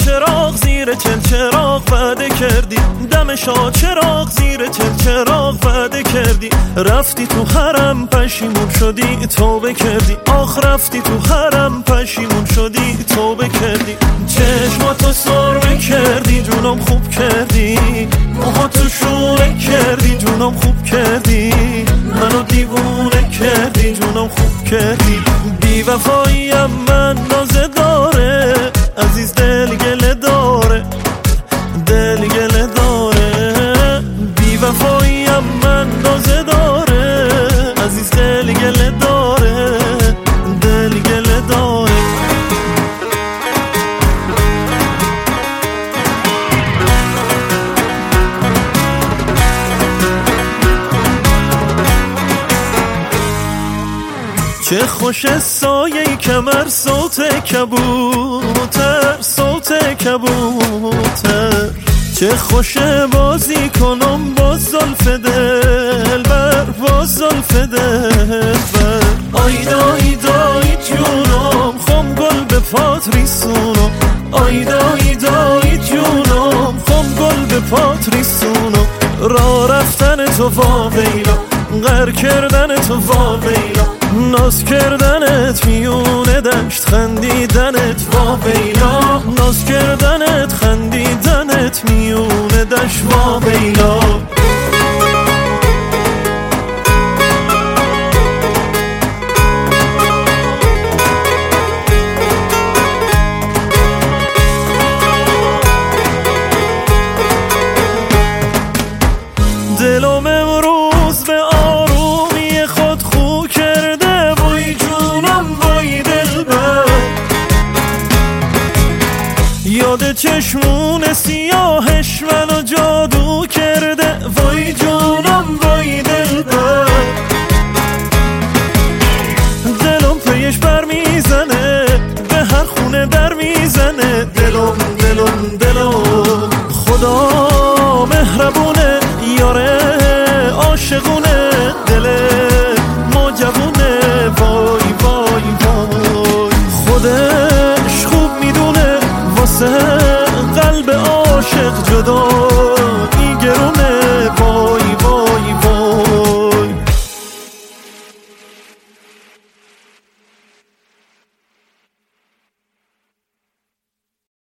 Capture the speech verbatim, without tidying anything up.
چراغ زیر چل چراغ وعده کردی، دم شاه چراغ زیر چل چراغ وعده کردی. رفتی تو حرم پشیمون شدی توبه کردی، آخ رفتی تو حرم پشیمون شدی توبه کردی. چشماتو سرمه کردی جونم خوب کردی، موهاتو شونه کردی جونم خوب کردی. منو دیوونه کردی جونم خوب کردی. بی وفاییم من نازه داره، عزیز دل گله داره، دل گله داره. بی وفاییم من نازه داره، عزیز دل گله داره، دل گله داره. چه خوش سایه کمر صوت کبوتر، صوت کبوتر. چه خوش بازی کنم با زلف دلبر، با زلف دلبر. آیدا ایدا ای جونم خم گل به پات ریسونم، آیدا ایدا ای جونم خم گل به پات ریسونم. راه رفتن تو واویلا، غر کردن تو واویلا، ناز کردنت میونه دشت خندیدنت واویلا، ناز کردنت خندیدنت میونه دشت واویلا. دلم امروز به آرومی خود خو کرده، وای جونم وای دلبر. یاد چشمون سیاهش منو جادو کرده، وای جونم وای دلبر. دلم پیش بر میزنه، به هر خونه در میزنه. دلم دلم دلم خدا مهربونه، یاره عاشقونه، دل ما جوونه. وای وای وای خودش خوب میدونه، واسه قلب عاشق جدا